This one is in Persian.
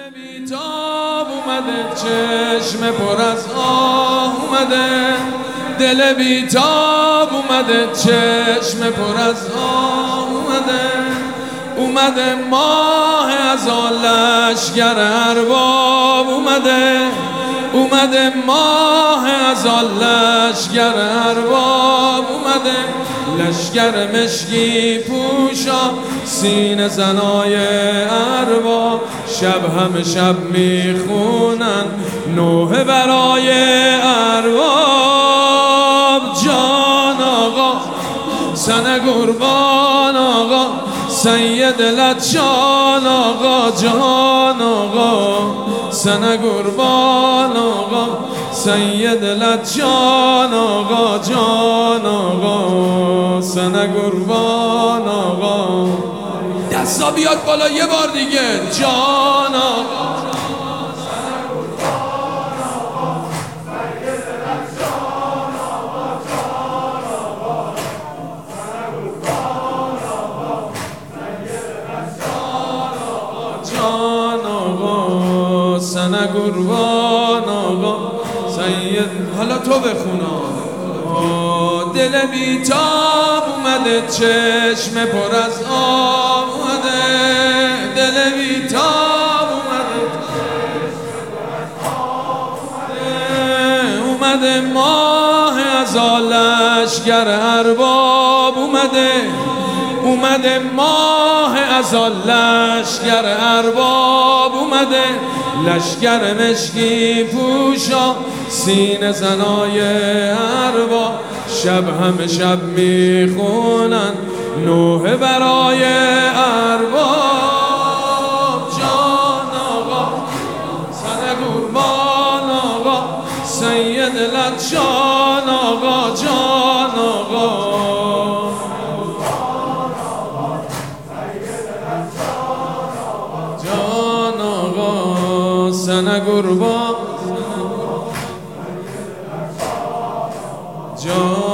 بیتاب اومده، چشم پر از آه اومده. دل بیتاب اومده، چشم پر از آه اومده. اومده ماه ازان لشگر ارباب اومده. اومده ماه ازان لشگر ارباب اومده. لشگر مشکی پوشا سینه زنای ارباب. شب همه شب میخونن نوحه برای ارباب. جان آقا سن قربان آقا، سید لطشان آقا. جان آقا سن قربان آقا، سید لطشان آقا. جان آقا سن قربان آقا. دستا بیاد بالا یه بار دیگه. جان آقا سن قربان آقا، سید. حالا تو بخونا. دل بیتاب اومده، چشم پر از آب اومده. دل بیتاب اومده، اومده ماه ازان لشگر ارباب اومده. اومده ماه ازان لشگر ارباب اومده. لشگر مشکی پوشا سینه زنای ارباب. شب همه شب میخونن نوحه برای ارباب. جان آقا سن قربان آقا، سید لطشان آقا. جان آقا سن قربان.